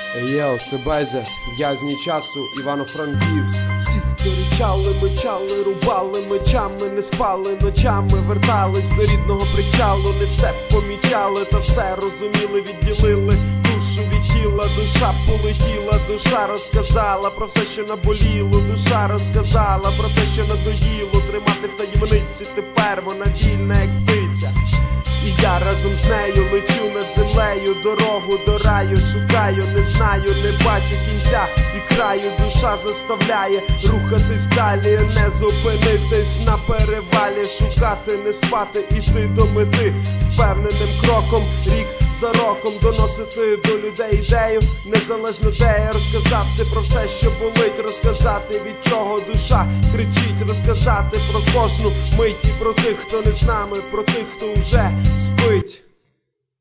Йоу, це Байзе, в'язні часу, Івано-Франківськ. Всі таки ричали, мечали, рубали мечами, не спали ночами, вертались до рідного причалу, не все помічали, та все розуміли, відділили душу від тіла, душа полетіла, душа розказала про все, що наболіло, душа розказала про те, що надоїло, тримати в таємниці, тепер вона вільна, як птиця. І я разом з нею лечу над землею, дорогу до раю шукаю, не знаю, не бачу кінця і краю. Душа заставляє рухатись далі, не зупинитись на перевалі, шукати, не спати, іти до мети, впевненим кроком, рік за роком доносити до людей ідею, незалежно де, розказати про все, що болить, розказати, від чого душа кричить, розказати про кожну мить і про тих, хто не з нами, про тих, хто вже з